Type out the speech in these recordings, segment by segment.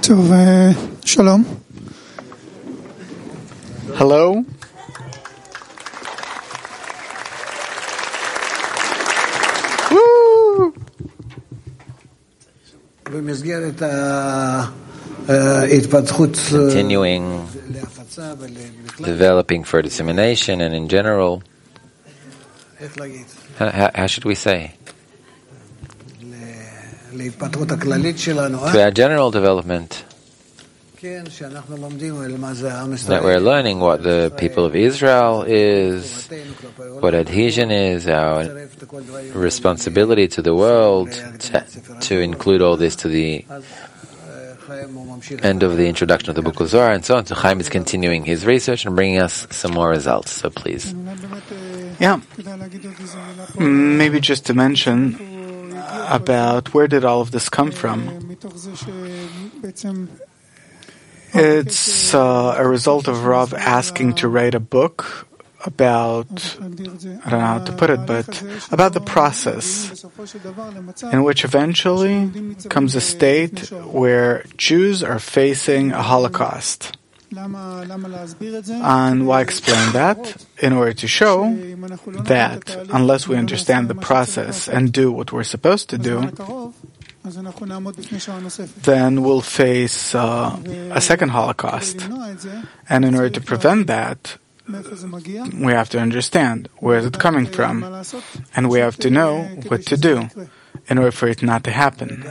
טוב, שלום. Hello. Woo! Continuing developing for dissemination and in general, how should we say? To our general development, that we're learning what the people of Israel is, what adhesion is, our responsibility to the world, to include all this to the end of the introduction of the Book of Zohar, and so on. So Chaim is continuing his research and bringing us some more results. So please. Yeah. Maybe just to mention about where did all of this come from. It's a result of Rav asking to write a book about, I don't know how to put it, but about the process in which eventually comes a state where Jews are facing a Holocaust. And why explain that? In order to show that unless we understand the process and do what we're supposed to do, then we'll face a second Holocaust. And in order to prevent that, we have to understand where is it coming from, and we have to know what to do in order for it not to happen.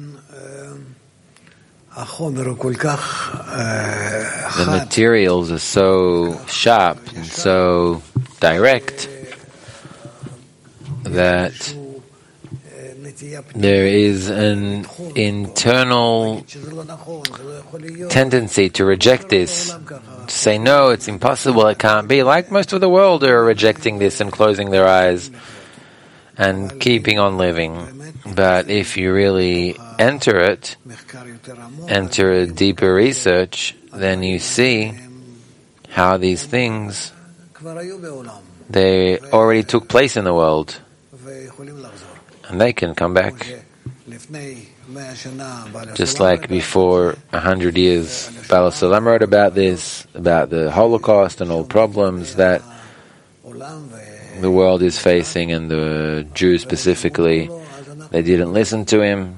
The materials are so sharp and so direct that there is an internal tendency to reject this, to say, no, it's impossible, it can't be. Like most of the world are rejecting this and closing their eyes and keeping on living. But if you really enter a deeper research, then you see how these things, they already took place in the world. And they can come back. Just like before 100 years, Baal HaSulam wrote about this, about the Holocaust and all problems that the world is facing, and the Jews specifically, they didn't listen to him.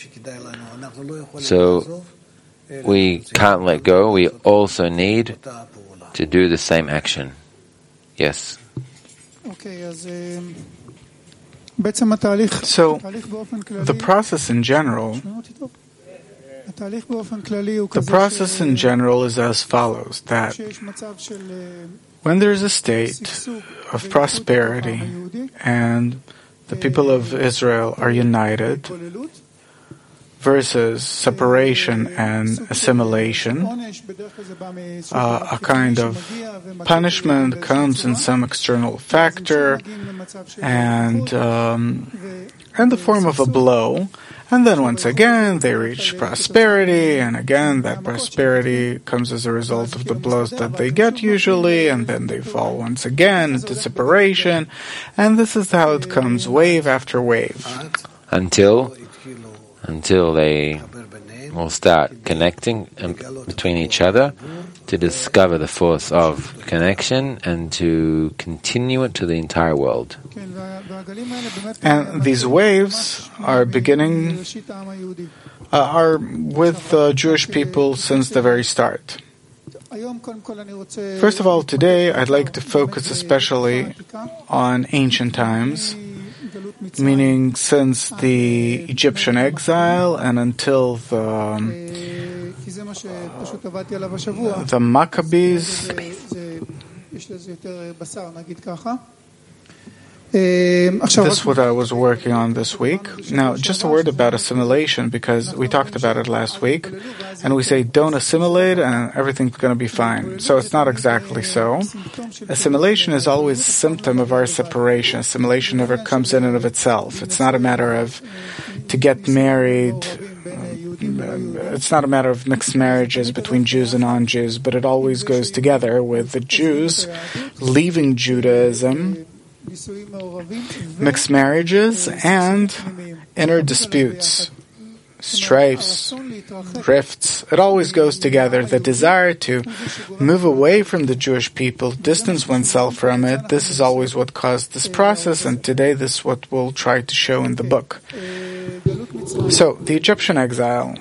So we can't let go. We also need to do the same action. Yes. Okay, So, the process in general is as follows, that when there is a state of prosperity and the people of Israel are united versus separation and assimilation, a kind of punishment comes in some external factor and in the form of a blow, and then once again they reach prosperity, and again that prosperity comes as a result of the blows that they get usually, and then they fall once again into separation, and this is how it comes wave after wave. Until they will start connecting between each other to discover the force of connection and to continue it to the entire world. And these waves are beginning, are with the Jewish people since the very start. First of all, today I'd like to focus especially on ancient times, meaning since the Egyptian exile and until the Maccabees. This is what I was working on this week. Now, just a word about assimilation, because we talked about it last week, and we say don't assimilate and everything's going to be fine. So it's not exactly so. Assimilation is always a symptom of our separation. Assimilation never comes in and of itself. It's not a matter of to get married. It's not a matter of mixed marriages between Jews and non-Jews, but it always goes together with the Jews leaving Judaism, mixed marriages, and inner disputes strifes, rifts. It always goes together. The desire to move away from the Jewish people, distance oneself from it, this is always what caused this process, and today this is what we'll try to show in the book. So, the Egyptian exile.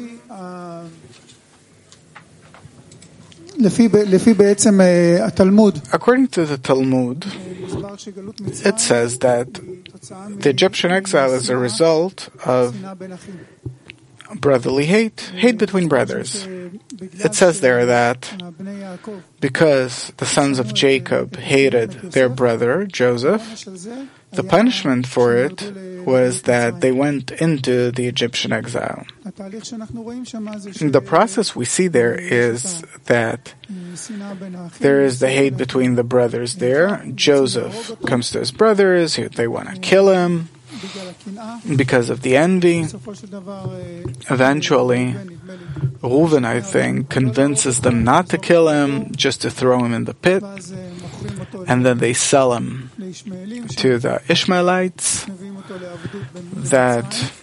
According to the Talmud, it says that the Egyptian exile is a result of brotherly hate between brothers. It says there that because the sons of Jacob hated their brother Joseph, the punishment for it was that they went into the Egyptian exile. The process we see there is that there is the hate between the brothers there. Joseph comes to his brothers, they want to kill him because of the envy. Eventually, Reuven, I think, convinces them not to kill him, just to throw him in the pit. And then they sell him to the Ishmaelites that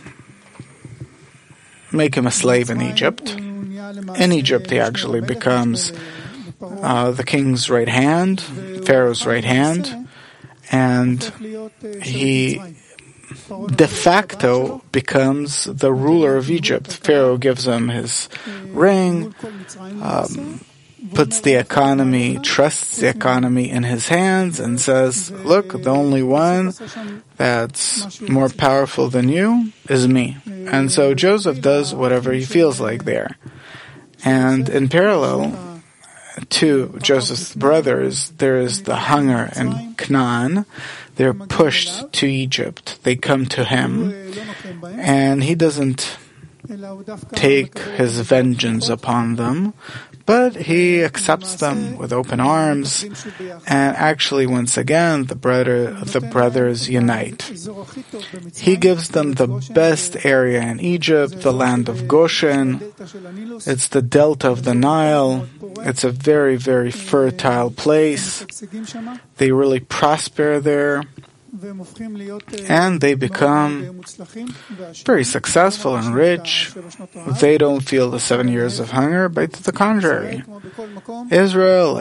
make him a slave in Egypt. In Egypt, he actually becomes the king's right hand, Pharaoh's right hand, and he de facto becomes the ruler of Egypt. Pharaoh gives him his ring, puts the economy, trusts the economy in his hands, and says, look, the only one that's more powerful than you is me. And so Joseph does whatever he feels like there. And in parallel to Joseph's brothers, there is the hunger in Canaan. They're pushed to Egypt. They come to him, and he doesn't take his vengeance upon them, but he accepts them with open arms, and actually, once again, the brothers unite. He gives them the best area in Egypt, the land of Goshen. It's the delta of the Nile. It's a very, very fertile place. They really prosper there, and they become very successful and rich. They don't feel the 7 years of hunger, but to the contrary. Israel,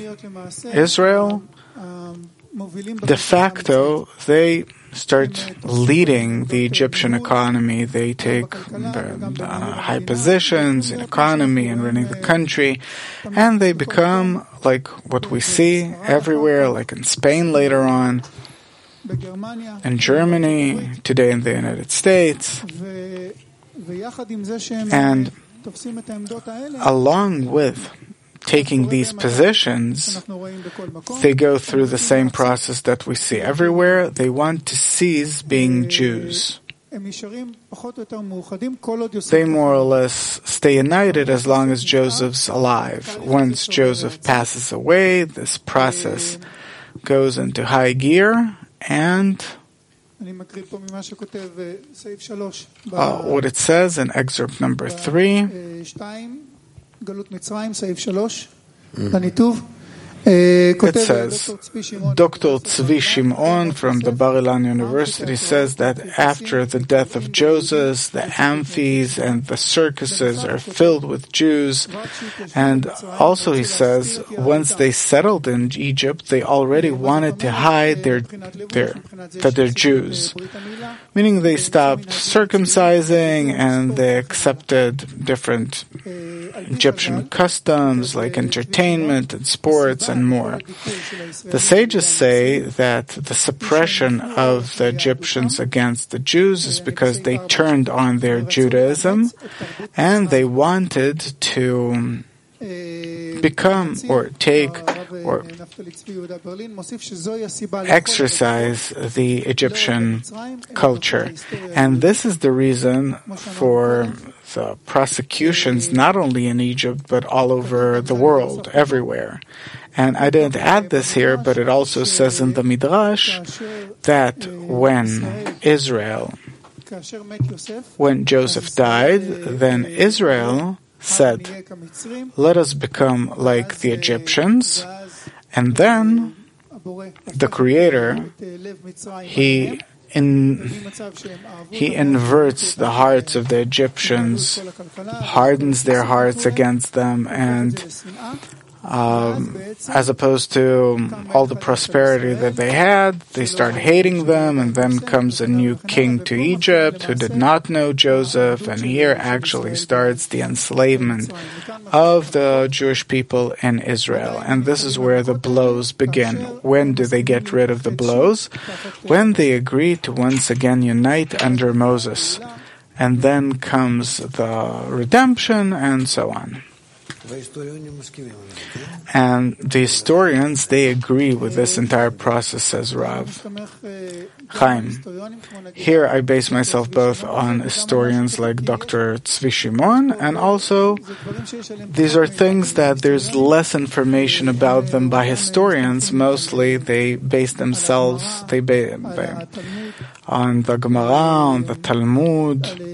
de facto, they start leading the Egyptian economy. They take high positions in economy and running the country, and they become like what we see everywhere, like in Spain later on, in Germany, today in the United States. And along with taking these positions, they go through the same process that we see everywhere. They want to cease being Jews. They more or less stay united as long as Joseph's alive. Once Joseph passes away, this process goes into high gear, and what it says in excerpt number 3, it says, Dr. Tzvi Shimon from the Bar Ilan University says that after the death of Joseph, the amphis and the circuses are filled with Jews. And also he says, once they settled in Egypt, they already wanted to hide that they're Jews. Meaning they stopped circumcising and they accepted different Egyptian customs like entertainment and sports and more. The sages say that the suppression of the Egyptians against the Jews is because they turned on their Judaism and they wanted to become or take or exercise the Egyptian culture. And this is the reason for the prosecutions not only in Egypt but all over the world, everywhere. And I didn't add this here, but it also says in the Midrash that when Joseph died, then Israel said, let us become like the Egyptians, and then the Creator, He inverts the hearts of the Egyptians, hardens their hearts against them, and as opposed to all the prosperity that they had, they start hating them, and then comes a new king to Egypt who did not know Joseph, and here actually starts the enslavement of the Jewish people in Israel. And this is where the blows begin. When do they get rid of the blows? When they agree to once again unite under Moses. And then comes the redemption, and so on. And the historians, they agree with this entire process, says Rav Chaim. Here I base myself both on historians like Dr. Tzvi Shimon, and also these are things that there's less information about them by historians. Mostly they base themselves on the Gemara, on the Talmud,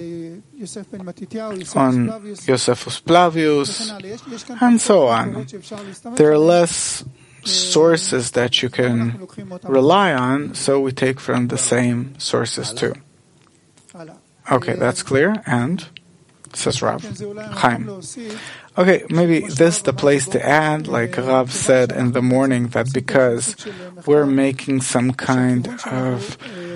on Josephus Flavius, and so on. There are less sources that you can rely on, so we take from the same sources too. Okay, that's clear. And says Rav Chaim. Okay, maybe this is the place to add, like Rav said in the morning, that because we're making some kind of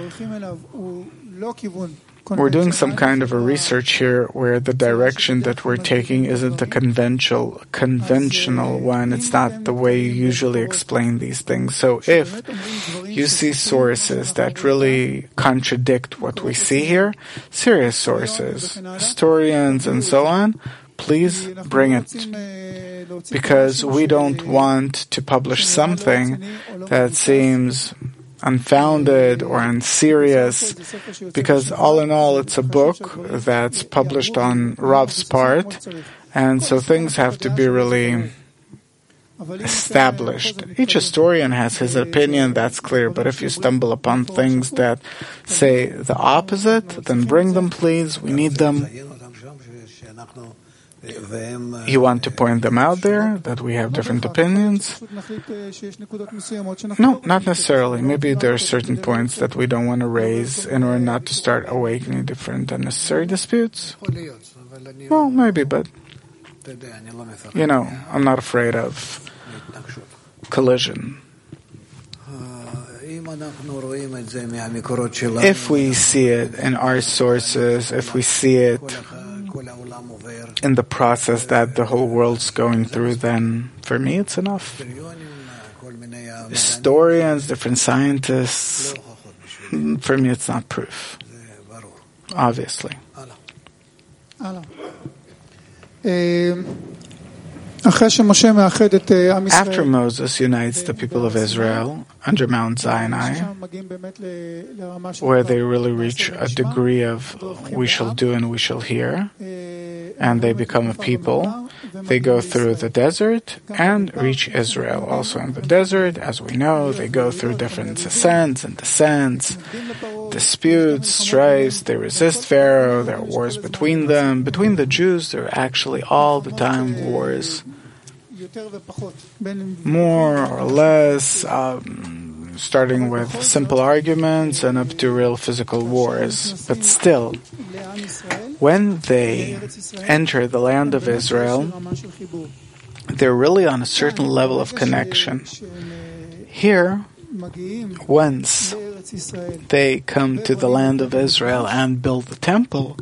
we're doing some kind of a research here where the direction that we're taking isn't a conventional one. It's not the way you usually explain these things. So if you see sources that really contradict what we see here, serious sources, historians and so on, please bring it. Because we don't want to publish something that seems unfounded or unserious, because all in all it's a book that's published on Rav's part, and so things have to be really established. Each historian has his opinion, that's clear, but if you stumble upon things that say the opposite, then bring them please, we need them. You want to point them out there, that we have different opinions? No, not necessarily. Maybe there are certain points that we don't want to raise in order not to start awakening different unnecessary disputes. Well, maybe, but, I'm not afraid of collision. If we see it in our sources, if we see it in the process that the whole world's going through, then for me it's enough. Historians, different scientists, for me it's not proof. Obviously. After Moses unites the people of Israel under Mount Sinai, where they really reach a degree of we shall do and we shall hear, and they become a people, they go through the desert and reach Israel. Also in the desert, as we know, they go through different ascents and descents, disputes, strifes, they resist Pharaoh, there are wars between them. Between the Jews, there are actually all the time wars. More or less, starting with simple arguments and up to real physical wars. But still, when they enter the land of Israel, they're really on a certain level of connection. Here, once they come to the land of Israel and build the temple,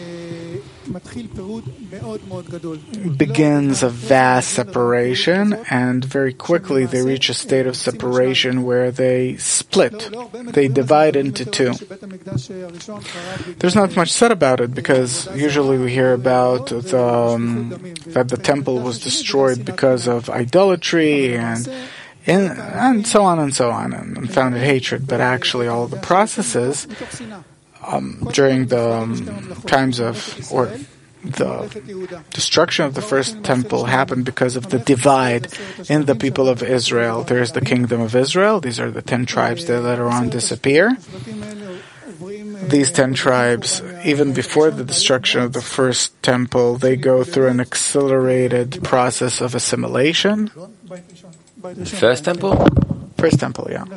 begins a vast separation, and very quickly they reach a state of separation where they split. They divide into two. There's not much said about it, because usually we hear about that the temple was destroyed because of idolatry and so on and founded hatred. But actually all the processes during the times of, or the destruction of the first temple happened because of the divide in the people of Israel. There is the kingdom of Israel. These are the 10 tribes that later on disappear. These 10 tribes, even before the destruction of the first temple, they go through an accelerated process of assimilation. First temple? First temple, yeah.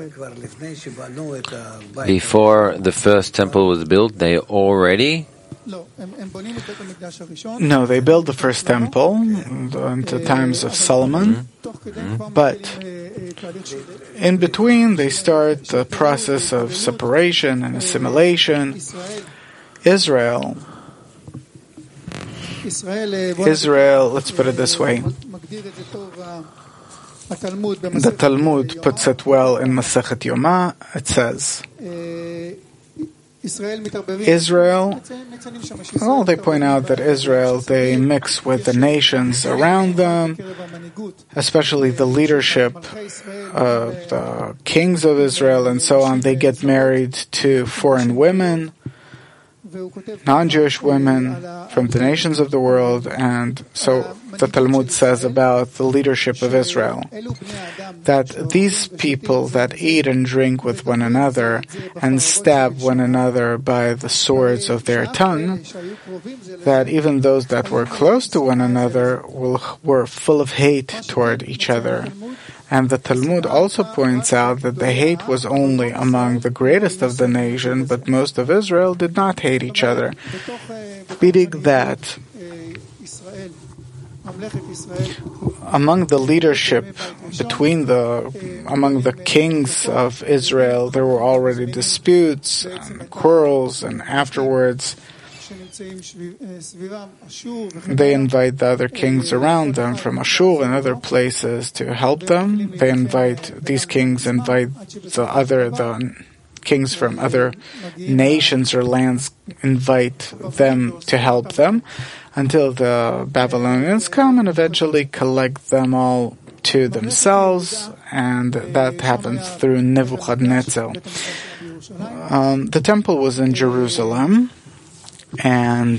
Before the first temple was built, they already... No, they built the first temple into times of Solomon, but in between they start the process of separation and assimilation. Israel, let's put it this way. The Talmud puts it well in Masechet Yoma. It says, Israel, well, they point out that Israel, they mix with the nations around them, especially the leadership of the kings of Israel and so on. They get married to foreign women, non-Jewish women from the nations of the world, and so the Talmud says about the leadership of Israel, that these people that eat and drink with one another and stab one another by the swords of their tongue, that even those that were close to one another were full of hate toward each other. And the Talmud also points out that the hate was only among the greatest of the nation, but most of Israel did not hate each other. Meaning that among the leadership, among the kings of Israel, there were already disputes and quarrels, and afterwards they invite the other kings around them from Ashur and other places to help them. These kings invite the kings from other nations or lands, invite them to help them until the Babylonians come and eventually collect them all to themselves, and that happens through Nebuchadnezzar. The temple was in Jerusalem, and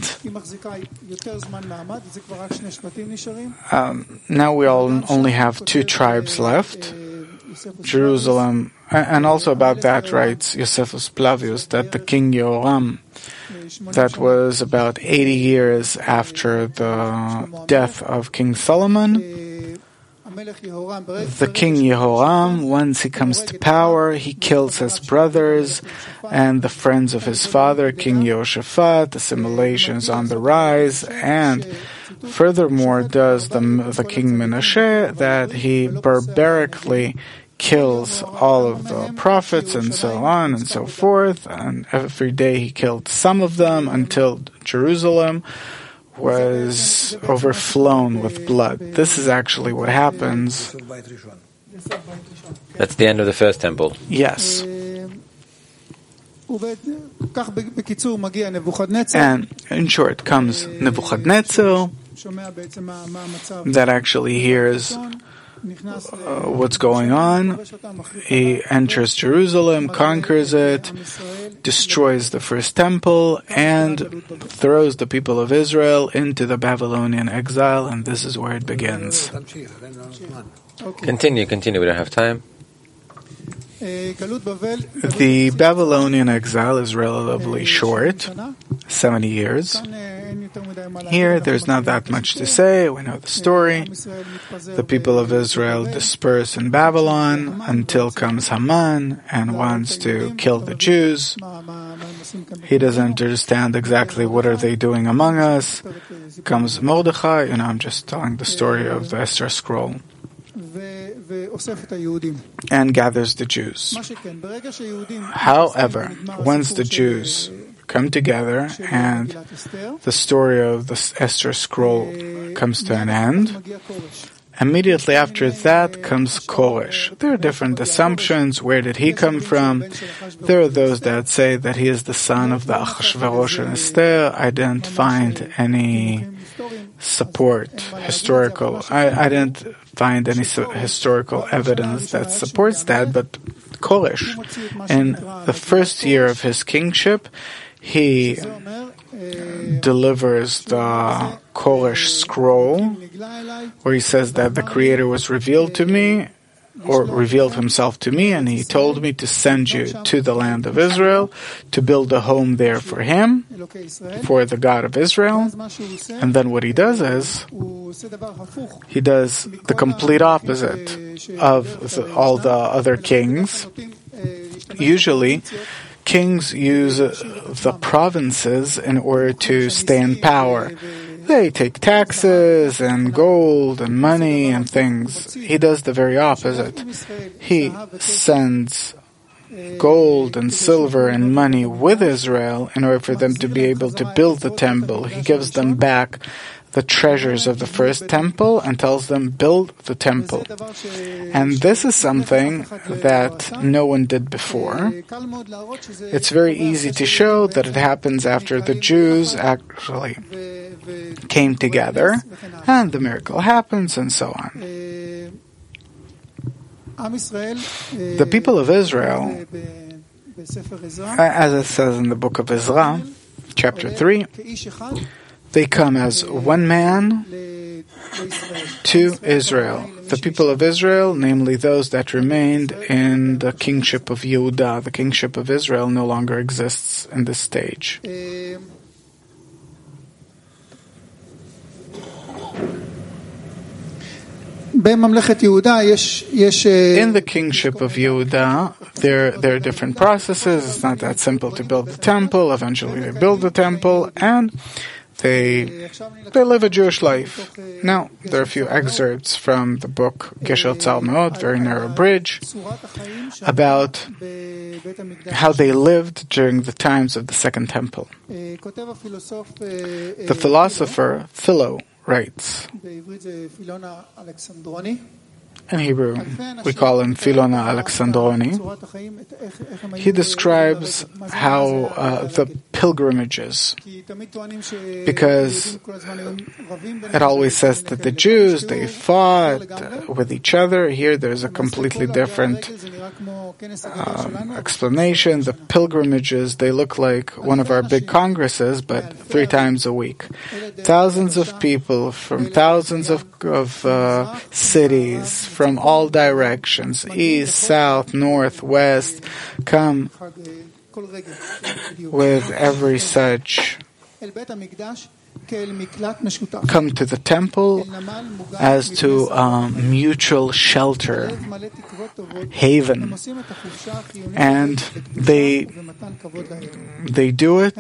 now we only have two tribes left. Jerusalem, and also about that writes Josephus Flavius that the king Yehoram, that was about 80 years after the death of King Solomon, the king Yehoram, once he comes to power, he kills his brothers and the friends of his father, King Yehoshaphat. Assimilation is on the rise, and furthermore does the king Menashe, that he barbarically kills all of the prophets and so on and so forth, and every day he killed some of them until Jerusalem was overflown with blood. This is actually what happens. That's the end of the first temple. Yes. And in short comes Nebuchadnezzar, that actually hears what's going on. He enters Jerusalem, conquers it, destroys the first temple, and throws the people of Israel into the Babylonian exile, and this is where it begins. Continue, we don't have time. The Babylonian exile is relatively short, 70 years. Here, there's not that much to say. We know the story. The people of Israel disperse in Babylon until comes Haman and wants to kill the Jews. He doesn't understand exactly what are they doing among us. Comes Mordechai, I'm just telling the story of the Esther scroll, and gathers the Jews. However, once the Jews come together and the story of the Esther scroll comes to an end, immediately after that comes Koresh. There are different assumptions. Where did he come from? There are those that say that he is the son of the Achashverosh and Esther. I didn't find any historical evidence that supports that, but Koresh, in the first year of his kingship, he delivers the Koresh scroll, where he says that the Creator was revealed to me, or revealed himself to me, and he told me to send you to the land of Israel, to build a home there for him, for the God of Israel. And then what he does is, He does the complete opposite of all the other kings. Usually, kings use the provinces in order to stay in power. They take taxes and gold and money and things. He does the very opposite. He sends gold and silver and money with Israel in order for them to be able to build the temple. He gives them back the treasures of the first temple and tells them, build the temple. And this is something that no one did before. It's very easy to show that it happens after the Jews actually came together, and the miracle happens, and so on. The people of Israel, as it says in the book of Ezra, chapter 3, they come as one man to Israel. The people of Israel, namely those that remained in the kingship of Yehudah. The kingship of Israel no longer exists in this stage. In the kingship of Yehudah, there are different processes. It's not that simple to build the temple. Eventually they build the temple, and they live a Jewish life. Now, there are a few excerpts from the book Gesher Tzar Meod, Very Narrow Bridge, about how they lived during the times of the Second Temple. The philosopher Philo writes, in Hebrew, we call him Philon Alexandroni. He describes how the pilgrimages, because it always says that the Jews, they fought with each other. Here there's a completely different explanation. The pilgrimages, they look like one of our big congresses, but 3 times a week. Thousands of people from thousands of cities, from all directions, east, south, north, west, come with every such, come to the temple as to mutual shelter, haven, and they do it.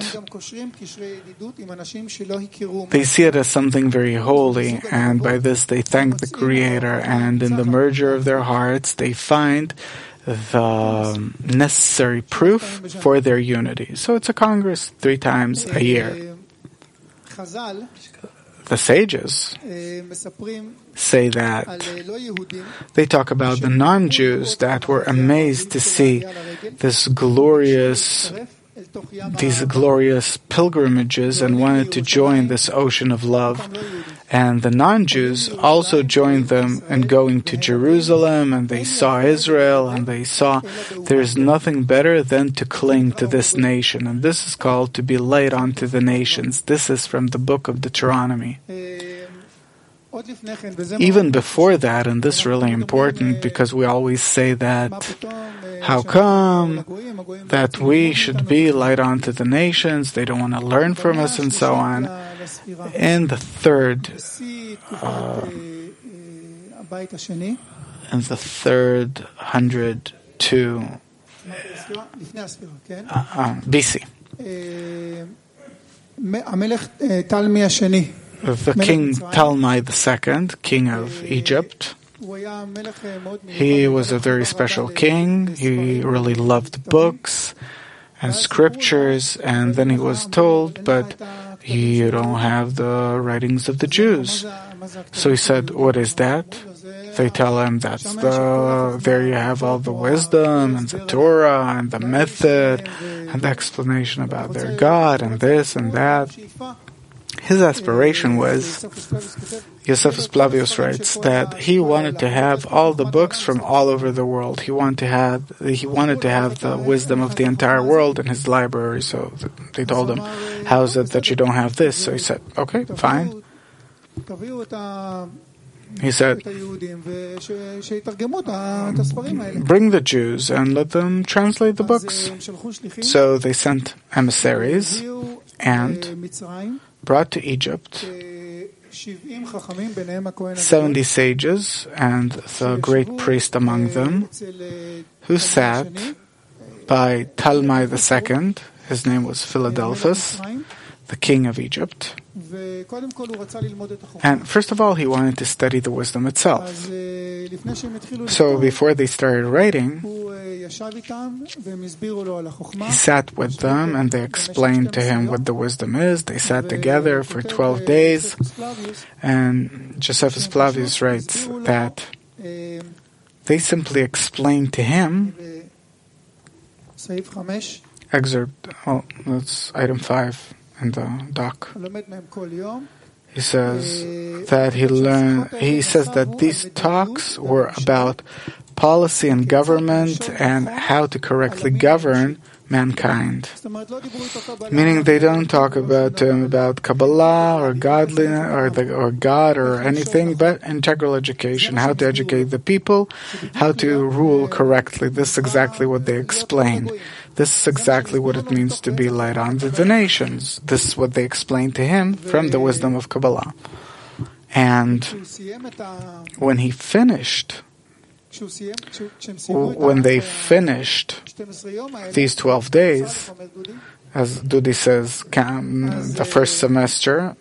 They see it as something very holy, and by this they thank the Creator, and in the merger of their hearts they find the necessary proof for their unity. So it's a congress 3 times a year. The sages say that they talk about the non-Jews that were amazed to see these glorious pilgrimages and wanted to join this ocean of love. And the non-Jews also joined them in going to Jerusalem, and they saw Israel, and they saw there's nothing better than to cling to this nation. And this is called to be light unto the nations. This is from the book of Deuteronomy. Even before that, and this is really important because we always say that, how come that we should be light unto the nations, they don't want to learn from us, and so on. In the third hundred BC. The king Talmai II, king of Egypt, he was a very special king. He really loved books and scriptures, and then he was told, but you don't have the writings of the Jews. So he said, what is that? They tell him there you have all the wisdom and the Torah and the method and the explanation about their God and this and that. His aspiration was, Josephus Flavius writes, that he wanted to have all the books from all over the world. He wanted to have the wisdom of the entire world in his library. So they told him, how is it that you don't have this? So he said, okay, fine. He said, bring the Jews and let them translate the books. So they sent emissaries and brought to Egypt 70 sages and the great priest among them, who sat by Talmai II. His name was Philadelphus, the king of Egypt. And first of all, he wanted to study the wisdom itself. So before they started writing, he sat with them and they explained to him what the wisdom is. They sat together for 12 days. And Josephus Flavius writes that they simply explained to him, that's item 5 in the doc. He says that these talks were about policy and government and how to correctly govern mankind. Meaning they don't talk about Kabbalah or godliness or God or anything, but integral education, how to educate the people, how to rule correctly. This is exactly what they explained. This is exactly what it means to be light unto the nations. This is what they explained to him from the wisdom of Kabbalah. And when they finished these 12 days, as Dudi says, the first semester,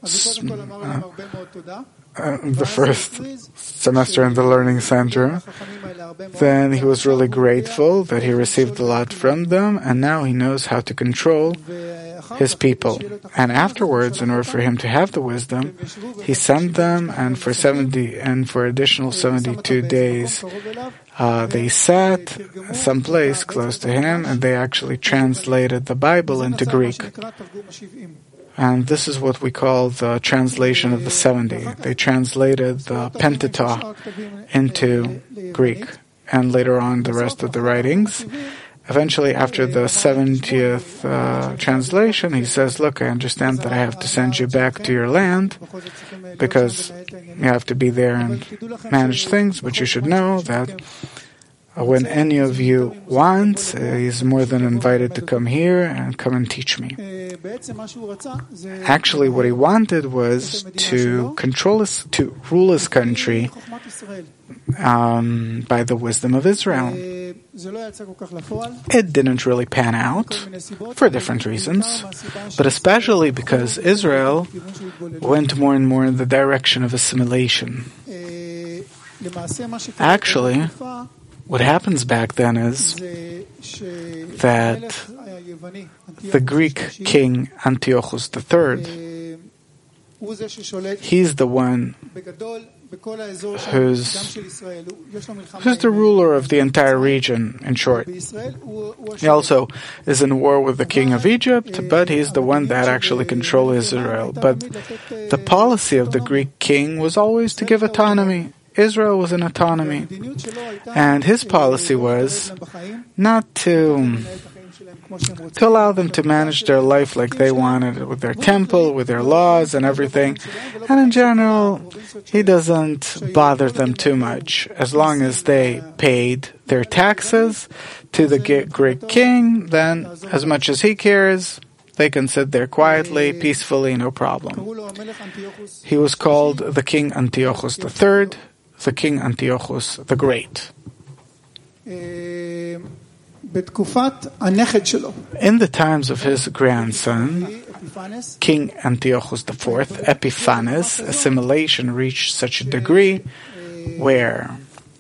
the first semester in the Learning Center, then he was really grateful that he received a lot from them, and now he knows how to control his people. And afterwards, in order for him to have the wisdom, he sent them, and for additional 72 days, they sat someplace close to him, and they actually translated the Bible into Greek. And this is what we call the translation of the 70. They translated the Pentateuch into Greek, and later on the rest of the writings. Eventually, after the 70th translation, he says, look, I understand that I have to send you back to your land because you have to be there and manage things, but you should know that when any of you wants, he's more than invited to come here and come and teach me. Actually, what he wanted was to rule his country by the wisdom of Israel. It didn't really pan out for different reasons, but especially because Israel went more and more in the direction of assimilation. Actually, what happens back then is that the Greek king Antiochus III, he's the one who's the ruler of the entire region, in short. He also is in war with the king of Egypt, but he's the one that actually controls Israel. But the policy of the Greek king was always to give autonomy. Israel was an autonomy. And his policy was not to allow them to manage their life like they wanted, with their temple, with their laws and everything. And in general, he doesn't bother them too much. As long as they paid their taxes to the Greek king, then as much as he cares, they can sit there quietly, peacefully, no problem. He was called the King Antiochus III, the King Antiochus the Great. In the times of his grandson, King Antiochus IV, Epiphanes, assimilation reached such a degree where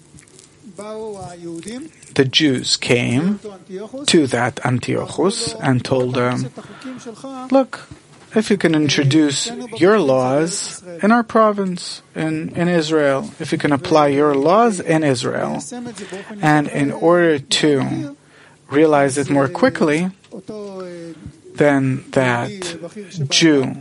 the Jews came to that Antiochus and told him, look, if you can introduce your laws in our province, in Israel, if you can apply your laws in Israel, and in order to realize it more quickly, then that Jew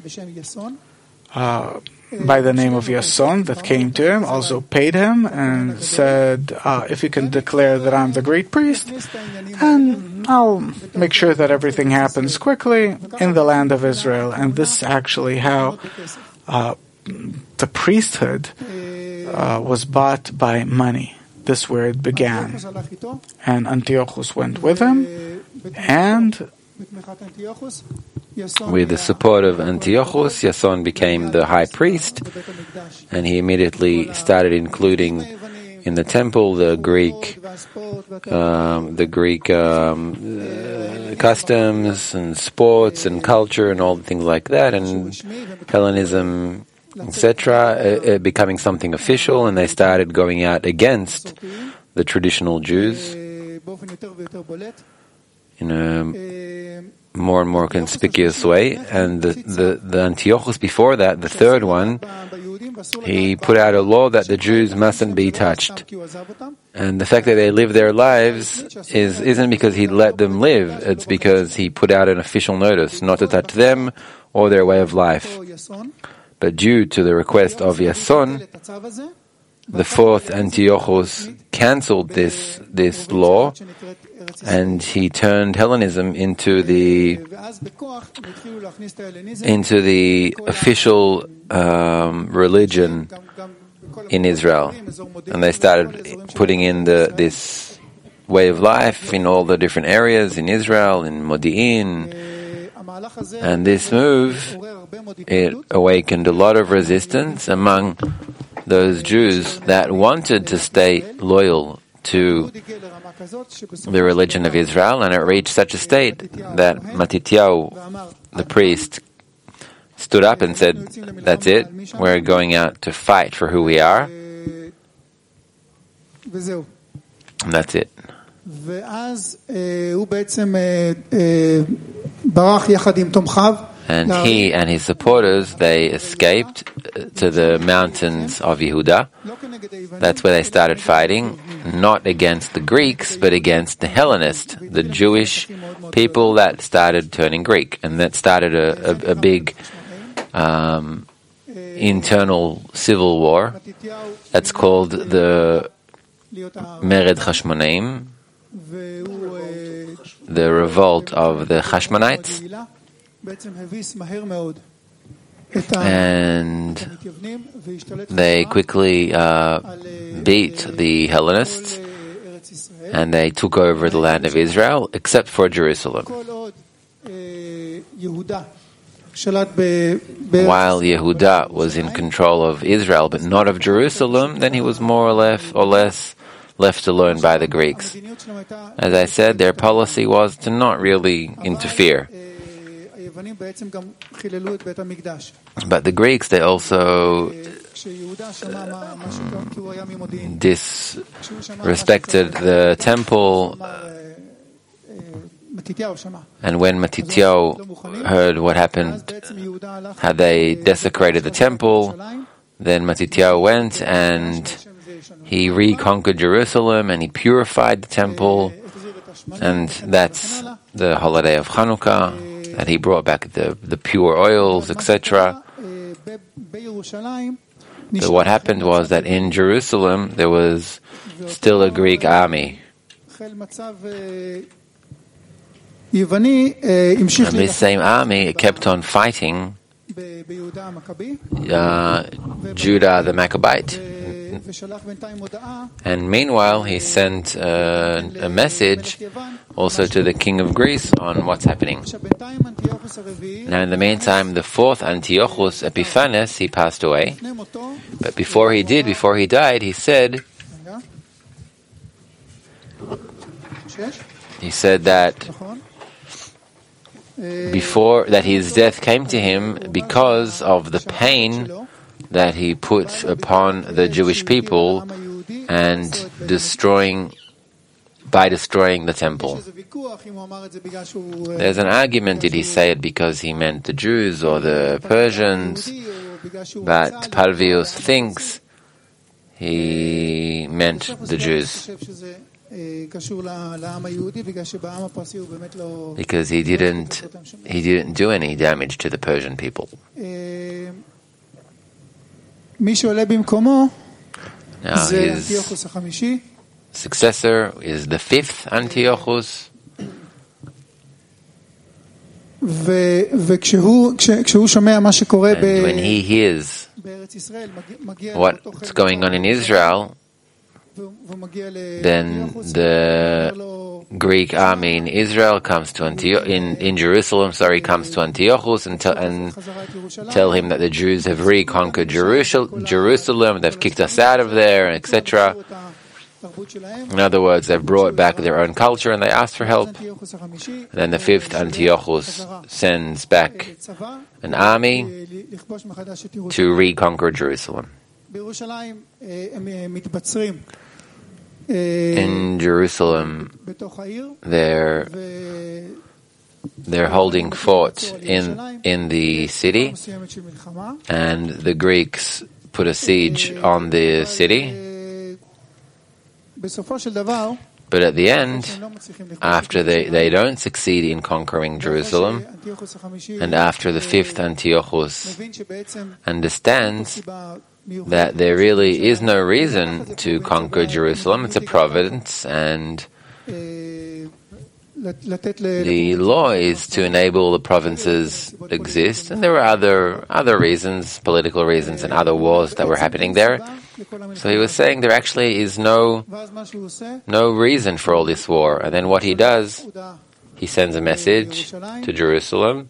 by the name of Yason that came to him also paid him and said, if you can declare that I'm the great priest, and I'll make sure that everything happens quickly in the land of Israel. And this is actually how the priesthood was bought by money. This is where it began. And Antiochus went with him, and With the support of Antiochus, Yason became the high priest, and he immediately started including in the temple the Greek customs and sports and culture and all the things like that, and Hellenism, etc., becoming something official, and they started going out against the traditional Jews in a more and more conspicuous way. And the Antiochus before that, the third one, he put out a law that the Jews mustn't be touched. And the fact that they live their lives isn't because he let them live, it's because he put out an official notice not to touch them or their way of life. But due to the request of Yason, the fourth Antiochus cancelled this law, and he turned Hellenism into the official religion in Israel, and they started putting in this way of life in all the different areas in Israel, in Modi'in, and this move, it awakened a lot of resistance among those Jews that wanted to stay loyal to the religion of Israel, and it reached such a state that Matityahu, the priest, stood up and said, "That's it, we're going out to fight for who we are." And that's it. And he and his supporters, they escaped to the mountains of Yehuda. That's where they started fighting, not against the Greeks, but against the Hellenists, the Jewish people that started turning Greek. And that started a big internal civil war. That's called the Mered Chashmonaim, the revolt of the Chashmonites. And they quickly beat the Hellenists, and they took over the land of Israel, except for Jerusalem. While Yehuda was in control of Israel, but not of Jerusalem, then he was more or less left alone by the Greeks. As I said, their policy was to not really interfere. But the Greeks, they also disrespected the temple, and when Matityahu heard what happened, how they desecrated the temple, then Matityahu went and he reconquered Jerusalem and he purified the temple, and that's the holiday of Hanukkah, that he brought back the pure oils, etc. But what happened was that in Jerusalem there was still a Greek army. And this same army, it kept on fighting Judah the Maccabite. And meanwhile, he sent a message also to the king of Greece on what's happening. Now, in the meantime, the fourth Antiochus Epiphanes, he passed away. But before he died, he said that before that his death came to him because of the pain that he put upon the Jewish people and destroying the temple. There's an argument, did he say it because he meant the Jews or the Persians? But Palvius thinks he meant the Jews, because he didn't do any damage to the Persian people. Now his successor is the fifth Antiochus. And when he hears what's going on in Israel, then the Greek army in Israel comes to in Jerusalem, comes to Antiochus and tell him that the Jews have reconquered Jerusalem, they've kicked us out of there, etc. In other words, they've brought back their own culture and they ask for help. And then the fifth Antiochus sends back an army to reconquer Jerusalem. In Jerusalem, they're holding fort in the city, and the Greeks put a siege on the city. But at the end, after they don't succeed in conquering Jerusalem, and after the fifth Antiochus understands that there really is no reason to conquer Jerusalem, it's a providence, and the law is to enable the provinces exist, and there were other reasons, political reasons, and other wars that were happening there. So he was saying there actually is no reason for all this war. And then what he does, he sends a message to Jerusalem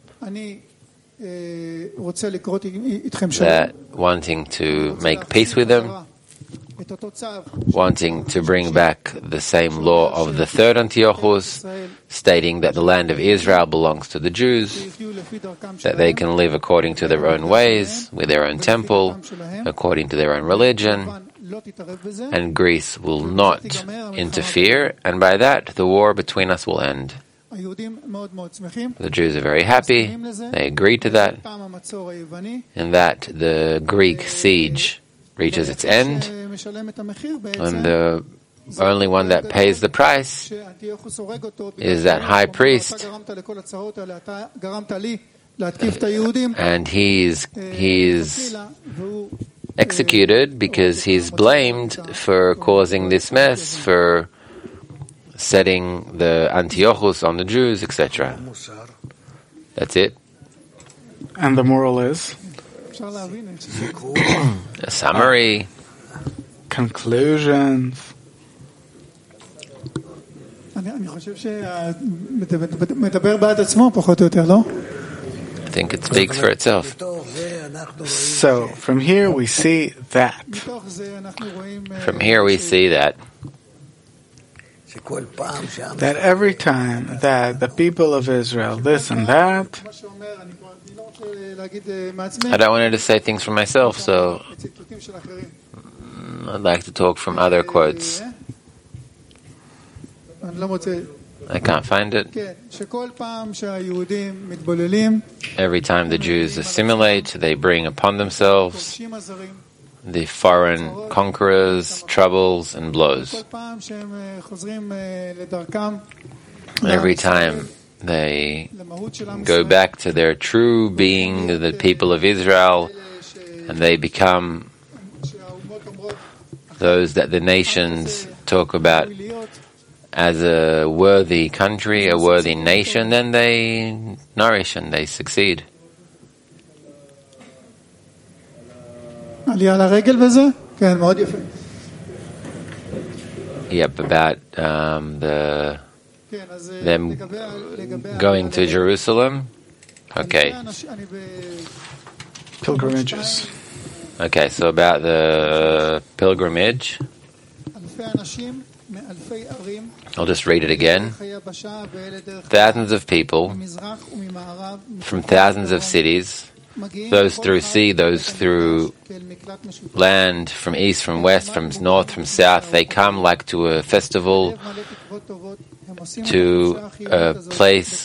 that wanting to make peace with them, wanting to bring back the same law of the third Antiochus, stating that the land of Israel belongs to the Jews, that they can live according to their own ways, with their own temple, according to their own religion, and Greece will not interfere, and by that the war between us will end. The Jews are very happy, they agree to that, and that the Greek siege reaches its end, and the only one that pays the price is that high priest, and he is executed because he's blamed for causing this mess, for setting the Antiochus on the Jews, etc. That's it. And the moral is? A summary. Conclusions. I think it speaks for itself. So, from here we see that. That every time that the people of Israel this and that, I don't want to say things for myself, so I'd like to talk from other quotes. I can't find it. Every time the Jews assimilate, they bring upon themselves the foreign conquerors, troubles, and blows. Every time they go back to their true being, the people of Israel, and they become those that the nations talk about as a worthy country, a worthy nation, then they nourish and they succeed. Yep, about them going to Jerusalem. Okay. Pilgrimages. Okay, so about the pilgrimage. I'll just read it again. Thousands of people from thousands of cities, those through sea, those through land, from east, from west, from north, from south, they come like to a festival, to a place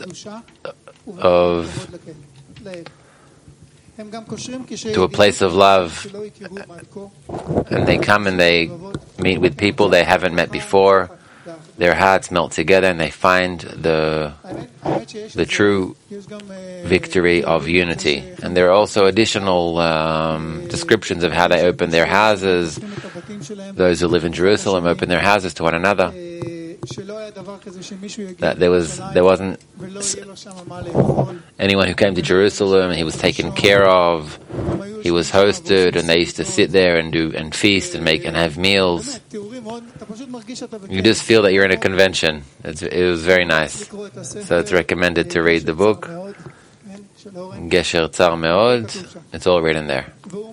of love, and they come and they meet with people they haven't met before. Their hearts melt together and they find the true victory of unity. And there are also additional descriptions of how they open their houses. Those who live in Jerusalem open their houses to one another. that there wasn't anyone who came to Jerusalem. He was taken care of. He was hosted, and they used to sit there and feast and have meals. You just feel that you're in a convention. It was very nice. So it's recommended to read the book. Gesher Tzar Meod. It's all written there.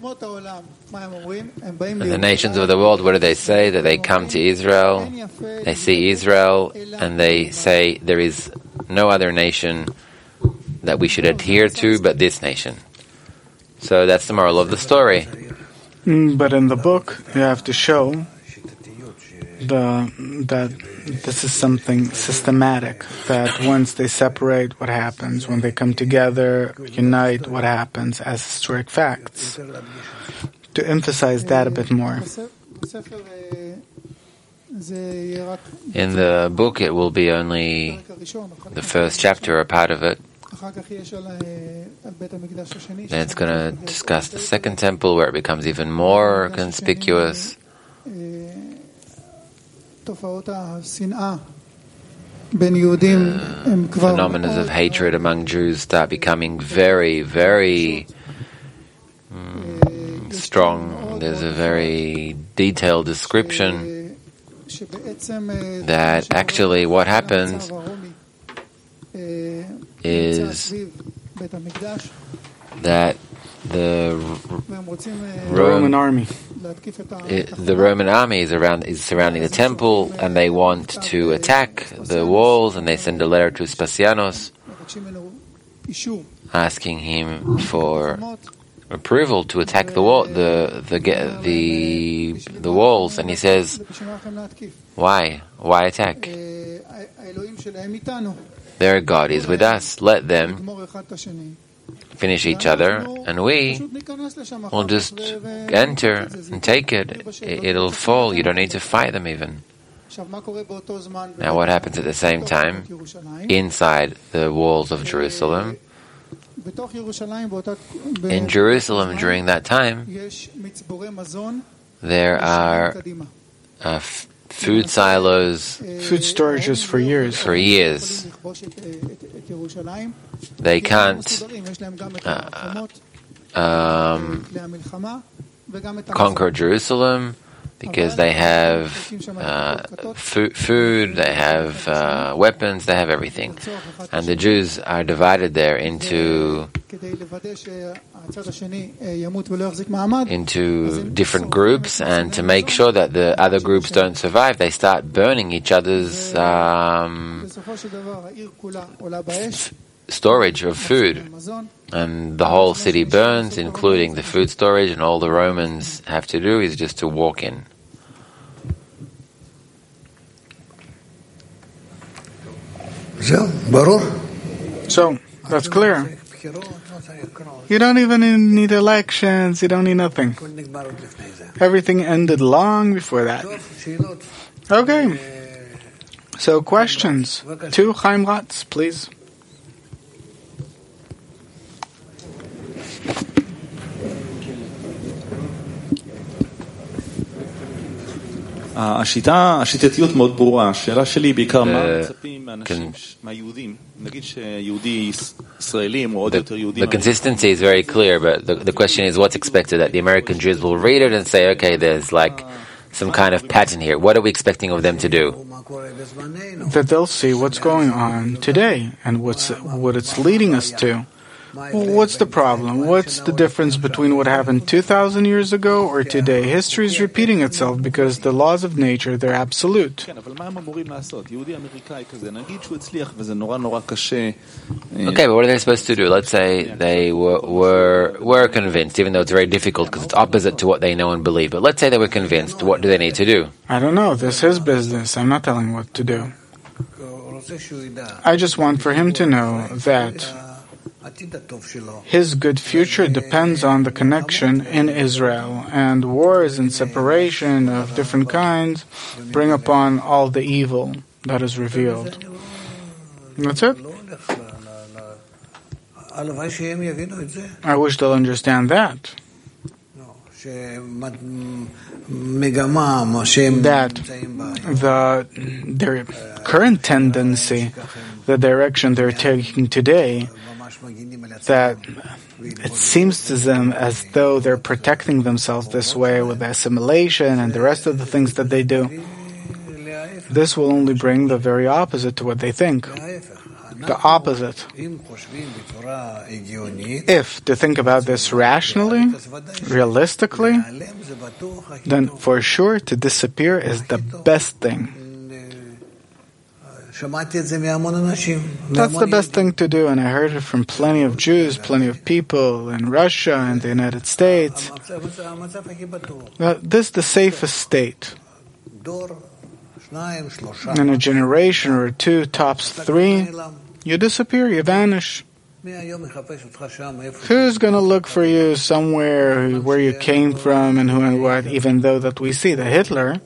And the nations of the world, what do they say? That they come to Israel, they see Israel, and they say there is no other nation that we should adhere to but this nation. So that's the moral of the story. But in the book, you have to show that this is something systematic, that once they separate, what happens? When they come together, unite, what happens as historic facts? To emphasize that a bit more. In the book, it will be only the first chapter, a part of it. Then it's going to discuss the second temple, where it becomes even more conspicuous. Phenomena of hatred among Jews start becoming very, very strong. There's a very detailed description that actually what happens is that the Roman army is surrounding the temple, and they want to attack the walls, and they send a letter to Vespasianos asking him for approval to attack the walls, and he says, why attack? Their God is with us. Let them finish each other, and we will just enter and take it. It'll fall. You don't need to fight them even. Now what happens at the same time inside the walls of Jerusalem? In Jerusalem during that time, there are food silos, food storages for years. They can't conquer Jerusalem because they have food, they have weapons, they have everything. And the Jews are divided there into different groups, and to make sure that the other groups don't survive, they start burning each other's storage of food. And the whole city burns, including the food storage, and all the Romans have to do is just to walk in. So, that's clear. You don't even need elections, you don't need nothing. Everything ended long before that. Okay. So, questions? 2, Chaim Ratz, please. השיטתיות מאוד ברורה. השאלה שלי בעיקר מה מצפים מאנשים, מהיהודים, נגיד שיהודי ישראלים או עוד יותר יהודים. The consistency is very clear, but the question is what's expected, that the American Jews will read it and say, okay, there's like some kind of pattern here. What are we expecting of them to do? That they'll see what's going on today and what it's leading us to. Well, what's the problem? What's the difference between what happened 2,000 years ago or today? History is repeating itself because the laws of nature, they're absolute. Okay, but what are they supposed to do? Let's say they were convinced, even though it's very difficult because it's opposite to what they know and believe. But let's say they were convinced. What do they need to do? I don't know. This is his business. I'm not telling what to do. I just want for him to know that his good future depends on the connection in Israel, and wars and separation of different kinds bring upon all the evil that is revealed. That's it. I wish they'll understand that. that their current tendency, the direction they're taking today, that it seems to them as though they're protecting themselves this way with assimilation and the rest of the things that they do. This will only bring the very opposite to what they think. The opposite. If to think about this rationally, realistically, then for sure to disappear is the best thing. That's the best thing to do, and I heard it from plenty of Jews, plenty of people in Russia and the United States. This is the safest state. In a generation or two, tops 3, you disappear, you vanish. Who's going to look for you somewhere where you came from and who and what, even though that we see that Hitler,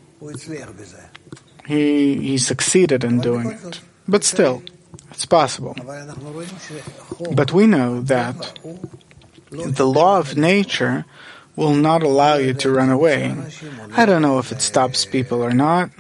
he succeeded in doing it. But still, it's possible. But we know that the law of nature will not allow you to run away. I don't know if it stops people or not.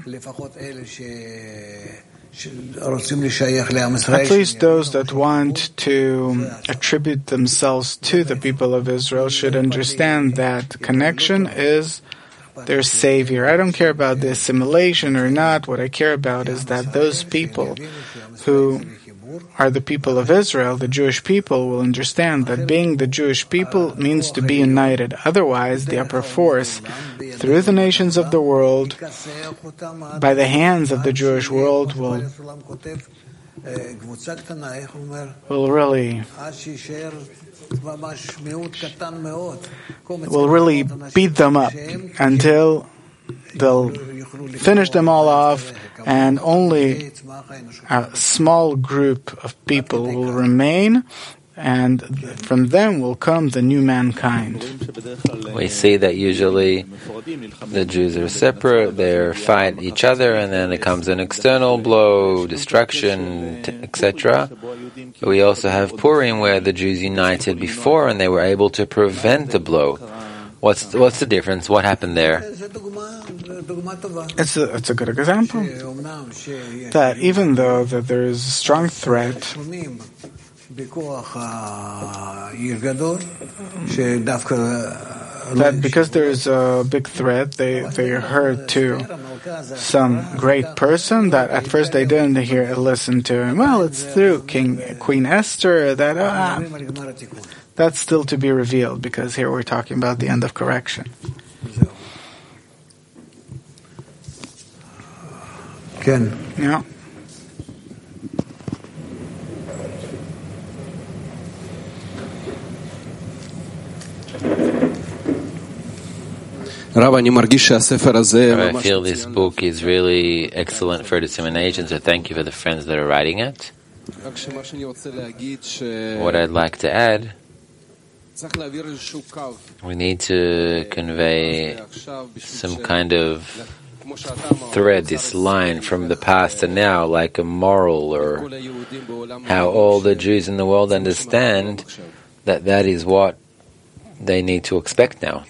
At least those that want to attribute themselves to the people of Israel should understand that connection is their savior. I don't care about the assimilation or not. What I care about is that those people who are the people of Israel, the Jewish people, will understand that being the Jewish people means to be united. Otherwise, the upper force, through the nations of the world, by the hands of the Jewish world, will really beat them up until they'll finish them all off, and only a small group of people will remain, and from them will come the new mankind. We see that usually the Jews are separate, they fight each other, and then it comes an external blow, destruction, etc. We also have Purim, where the Jews united before and they were able to prevent the blow. What's the difference? What happened there? It's a good example. That even though that there is a strong threat, that because there is a big threat, they heard to some great person that at first they didn't listen to him. Well, it's through Queen Esther that that's still to be revealed, because here we're talking about the end of correction. Ken. Yeah. I feel this book is really excellent for dissemination, so thank you for the friends that are writing it. What I'd like to add, we need to convey some kind of thread, this line from the past to now, like a moral, or how all the Jews in the world understand that that is what they need to expect now.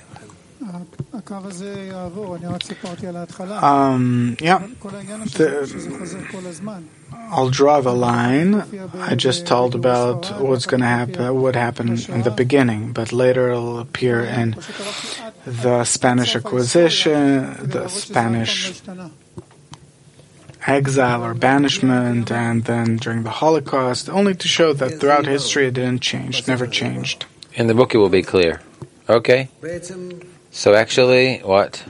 I'll draw the line. I just told about what's going to happen, what happened in the beginning, but later it'll appear in the Spanish Inquisition, the Spanish exile or banishment, and then during the Holocaust, only to show that throughout history it didn't change, never changed. In the book it will be clear. Okay? So actually, what?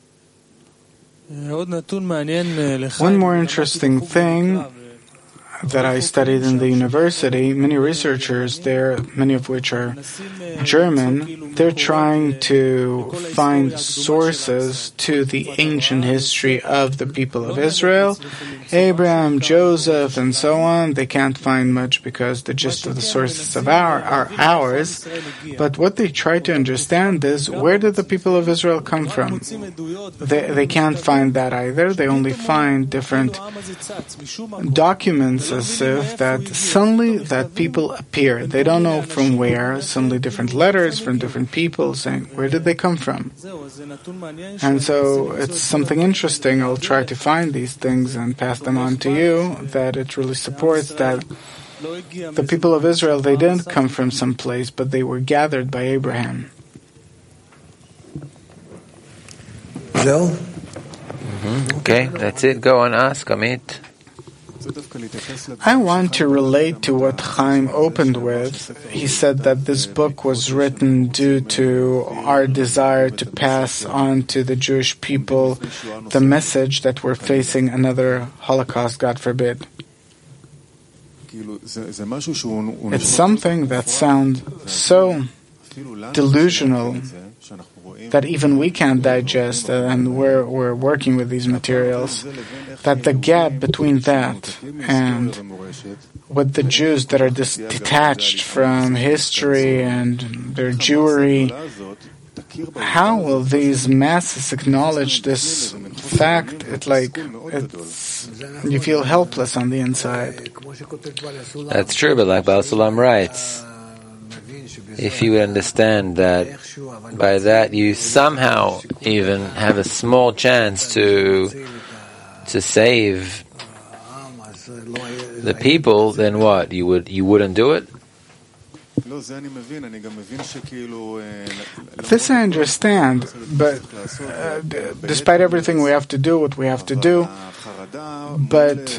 One more interesting thing that I studied in the university, many researchers there, many of which are German, they're trying to find sources to the ancient history of the people of Israel, Abraham, Joseph, and so on. They can't find much because the gist of the sources are ours. But what they try to understand is, where did the people of Israel come from? They can't find that either. They only find different documents as if that suddenly that people appear. They don't know from where, suddenly different letters from different people saying, where did they come from? And so it's something interesting. I'll try to find these things and pass them on to you, that it really supports that the people of Israel, they didn't come from some place, but they were gathered by Abraham. Okay, that's it. Go on, ask Amit. I want to relate to what Chaim opened with. He said that this book was written due to our desire to pass on to the Jewish people the message that we're facing another Holocaust, God forbid. It's something that sounds so delusional that even we can't digest, and we're working with these materials, that the gap between that and with the Jews that are detached from history and their Jewry, how will these masses acknowledge this fact? You feel helpless on the inside. That's true, but like Baal Sulam writes, if you would understand that by that you somehow even have a small chance to save the people, then what? You wouldn't do it? This I understand, but despite everything we have to do what we have to do, but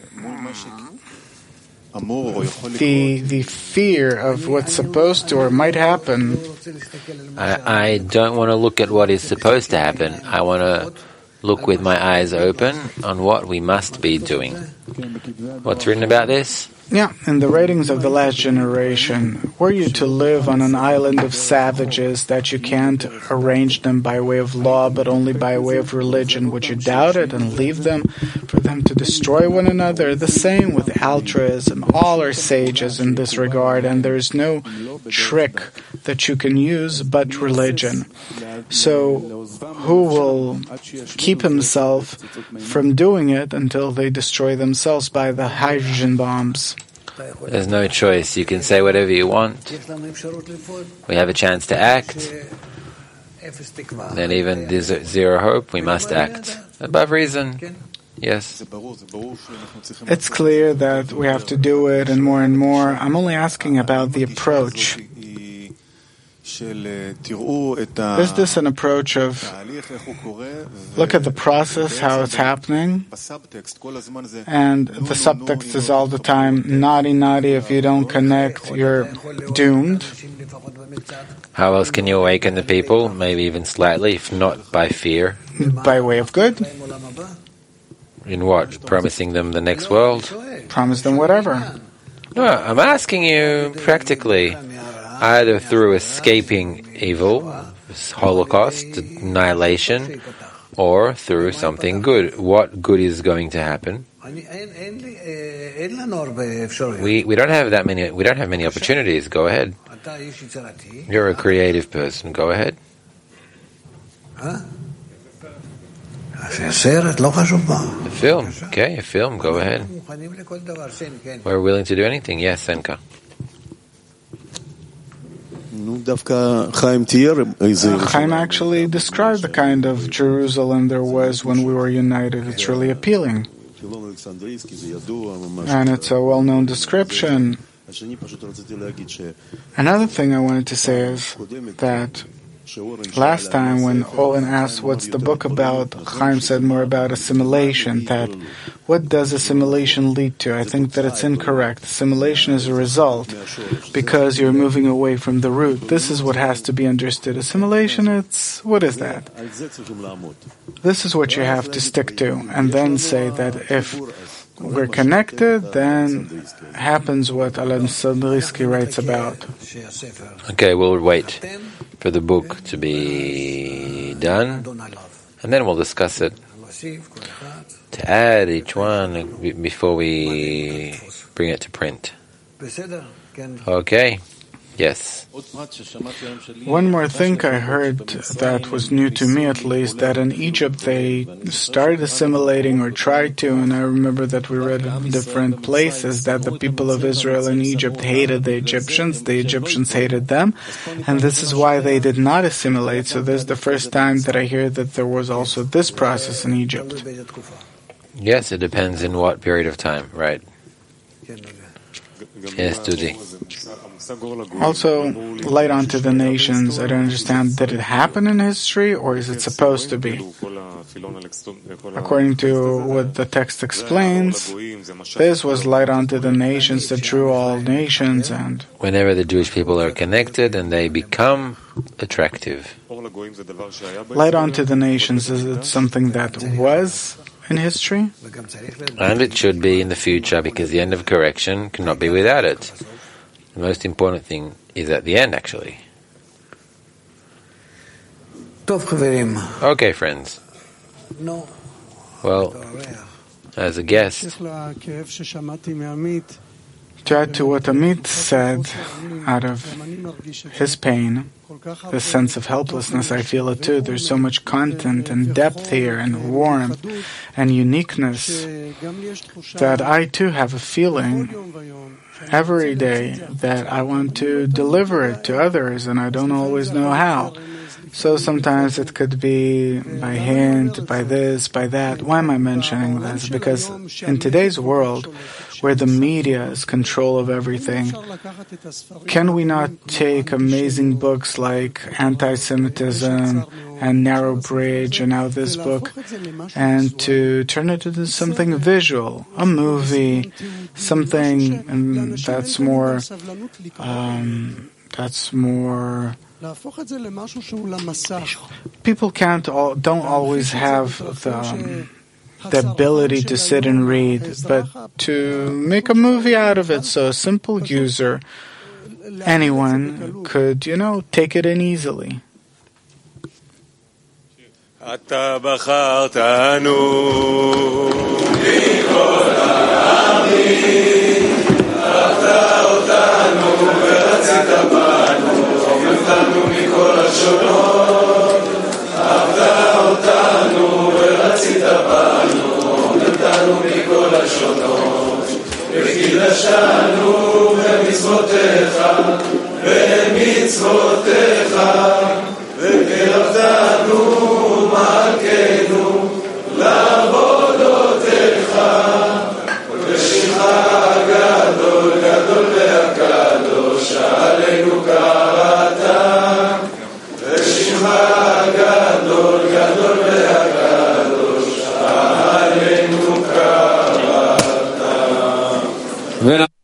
the fear of what's supposed to or might happen. I don't want to look at what is supposed to happen. I want to look with my eyes open on what we must be doing. What's written about this? Yeah, in the writings of the last generation, were you to live on an island of savages that you can't arrange them by way of law but only by way of religion, would you doubt it and leave them for them to destroy one another? The same with altruism. All are sages in this regard, and there is no trick that you can use but religion. So who will keep himself from doing it until they destroy themselves by the hydrogen bombs? There's no choice. You can say whatever you want. We have a chance to act. Then even there's zero hope, we must act. Above reason. Yes. It's clear that we have to do it and more. I'm only asking about the approach. Is this an approach of look at the process, how it's happening, and the subtext is all the time, naughty, if you don't connect, you're doomed? How else can you awaken the people? Maybe even slightly, if not by fear. By way of good. In what? Promising them the next world? Promise them whatever. No, I'm asking you practically. Either through escaping evil, Holocaust, annihilation, or through something good. What good is going to happen? We don't have that many. We don't have many opportunities. Go ahead. You're a creative person. Go ahead. A film. Okay, a film. Go ahead. We're willing to do anything. Yes, Senka. Chaim actually described the kind of Jerusalem there was when we were united. It's really appealing. And it's a well-known description. Another thing I wanted to say is that last time when Owen asked what's the book about, Chaim said more about assimilation, that what does assimilation lead to? I think that it's incorrect. Assimilation is a result because you're moving away from the root. This is what has to be understood. Assimilation, what is that? This is what you have to stick to, and then say that if we're connected, then happens what Alan Sadrisky writes about. Okay, we'll wait for the book to be done, and then we'll discuss it. To add each one before we bring it to print. Okay. Yes. One more thing I heard that was new to me, at least, that in Egypt they started assimilating or tried to, and I remember that we read in different places that the people of Israel in Egypt hated the Egyptians hated them, and this is why they did not assimilate. So this is the first time that I hear that there was also this process in Egypt. Yes, it depends in what period of time, right? Yes, Dudi. Also, light onto the nations. I don't understand. Did it happen in history, or is it supposed to be? According to what the text explains, this was light onto the nations that drew all nations, and whenever the Jewish people are connected and they become attractive. Light onto the nations, is it something that was in history? And it should be in the future, because the end of correction cannot be without it. The most important thing is at the end, actually. Okay, friends. Well, as a guest, to add to what Amit said, out of his pain, the sense of helplessness, I feel it too. There's so much content and depth here and warmth and uniqueness that I too have a feeling every day that I want to deliver it to others, and I don't always know how. So sometimes it could be by hint, by this, by that. Why am I mentioning this? Because in today's world, where the media is control of everything, can we not take amazing books like Anti-Semitism and Narrow Bridge and now this book, and to turn it into something visual, a movie, something that's more people don't always have the ability to sit and read, but to make a movie out of it, so a simple user, anyone could, take it in easily. אתה בחרתנו מכל העמים, אהבת אותנו ורצית בנו, נתנו מכל השונות, אהבת אותנו ורצית בנו, נתנו מכל השונות, וקידשנו במצוותיך, וקרבתנו מלכנו לעבודותיך, ושמך הגדול גדול והקדוש עלינו קראת, ושמך הגדול גדול והקדוש עלינו קראת.